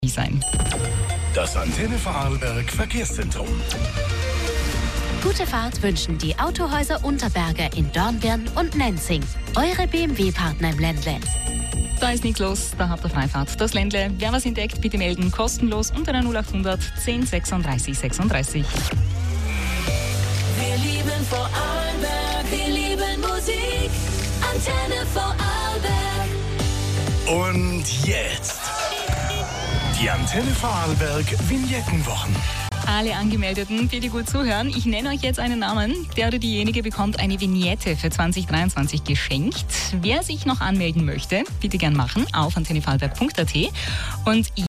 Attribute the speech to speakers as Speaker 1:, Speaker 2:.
Speaker 1: sein.
Speaker 2: Das Antenne Vorarlberg Verkehrszentrum.
Speaker 3: Gute Fahrt wünschen die Autohäuser Unterberger in Dornbirn und Nenzing. Eure BMW-Partner im Ländle.
Speaker 1: Da ist nichts los, da habt ihr Freifahrt. Das Ländle, wer was entdeckt, bitte melden. Kostenlos unter der 0800 10 36 36.
Speaker 4: Wir lieben Vorarlberg, wir lieben Musik. Antenne Vorarlberg.
Speaker 2: Und jetzt die Antenne Vorarlberg Vignettenwochen.
Speaker 1: Alle Angemeldeten, bitte gut zuhören. Ich nenne euch jetzt einen Namen. Der oder diejenige bekommt eine Vignette für 2023 geschenkt. Wer sich noch anmelden möchte, bitte gern machen auf antennevorarlberg.at. Und